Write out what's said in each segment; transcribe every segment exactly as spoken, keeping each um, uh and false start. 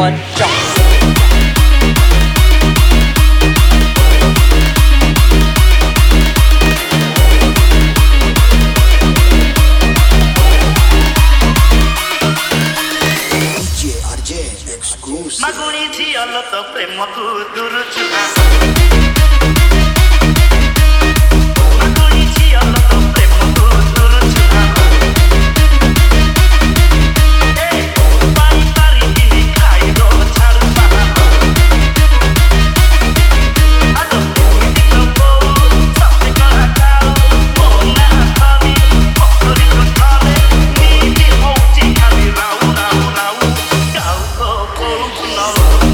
one, jump. Maguni ଝିଅ ଲୋ ତୋ ପ୍ରେମକୁ ଦୁରୁଛୁ Maguni ଝିଅ ଲୋ ତୋ ପ୍ରେମକୁ ଦୁରୁଛୁ Hey, ପାରି ପାରିବିନି ଖାଇର ଛାଡ଼ୁପା ଆଲୋ ଏମିତି ଲୋକ ସତେ କଳା କାଳ ମନା ଖାଲି ପଥରି କଥାରେ ନିଜେ ହଉଛି ଖାଲି ରାଉ ରାଉ ରାଉ କାଉ ତ କହୁଛୁ ନ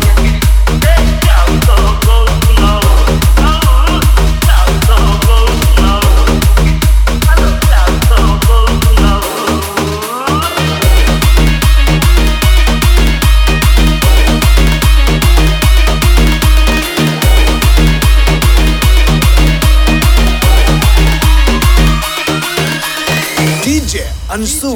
D J Ansu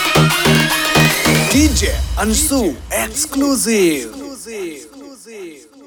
D J Ansu exclusive. exclusive. exclusive.